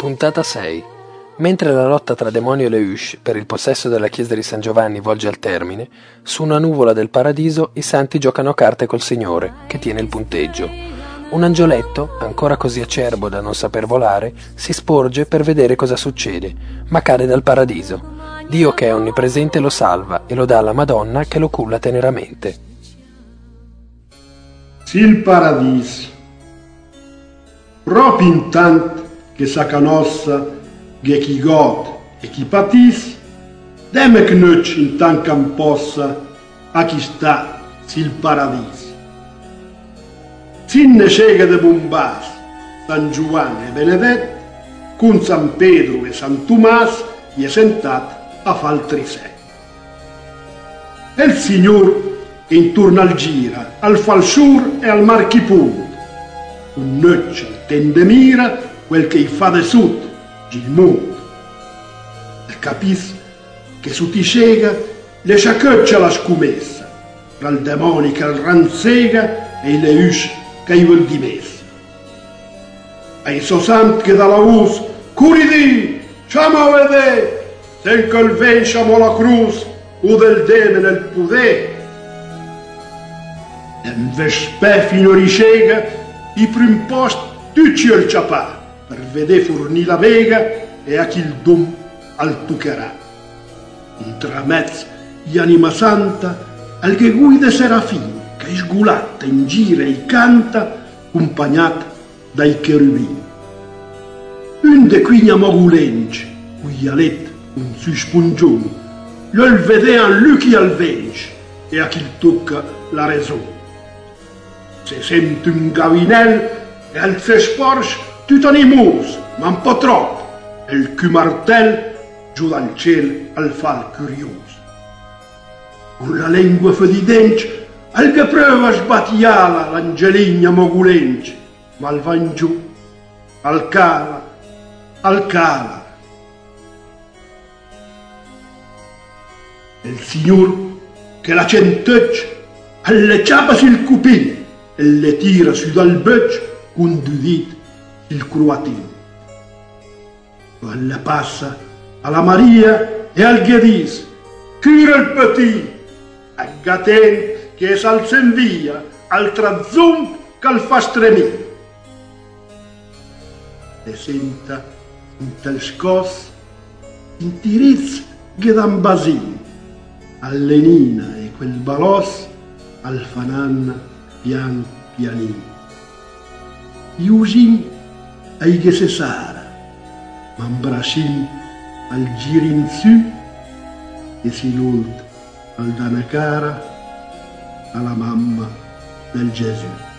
Puntata 6. Mentre la lotta tra Demonio e Leuche per il possesso della chiesa di San Giovanni volge al termine, su una nuvola del paradiso i santi giocano a carte col Signore, che tiene il punteggio. Un angioletto, ancora così acerbo da non saper volare, si sporge per vedere cosa succede, ma cade dal paradiso. Dio, che è onnipresente, lo salva e lo dà alla Madonna, che lo culla teneramente. Il paradiso. Proprio intanto che sa canossa che chi god e chi patis, demme che noi intanto che possa a chi sta il paradiso. Sinne cega de Bombas, San Giovanni e Benedetto, con San Pedro e San Tommaso, gli è sentato a faltrisè. E il Signore che intorno al gira, al falsur e al marchipunto, un noccia tende mira quel che fa de sud, il mondo. E capis che su ti cega le sciacoccia la scumessa, tra il demonio che il ranzega e le usci che i vuol dimessa. E i so santi che dalla us, curidi, ciamo a vedere, se che il venciamo la cruz, o del deme nel pudè. E invece fino ricega, i prim post tutti il ciapà, per vedere fornì la vega e a chi il dom al tucherà. Intramezz gli anima santa al che guida serafino, che sgulatta in gira e canta, accompagnata dai cherubini. Un de quigna mogulenci, cui ha letto un su spungione, lo il vedean luchi al venci e a chi il tocca la ragione. Se sente un gavinel e al se sporge tutto animoso, ma un po' troppo, e il cumartel giù dal cielo al fal curioso. Con la lingua fa di denti, al che prova sbattiala l'angeligna mogulenci, ma al van giù, al cala. E il Signor che la centoccia, alle ciapa sul cupino, e le tira su dal beccio con due dita il croatino. Quella passa alla Maria e al Ghedis, cura il petit, a Gaten che s'alza in via, al trazzum che al fa stremire. E senta un tel scos, in tirizz che dan basin, all'enina e quel balos al fananna pian pianino. Iusin ai che se sara, mambracin al girin su e si lult al danacara alla mamma del Gesù.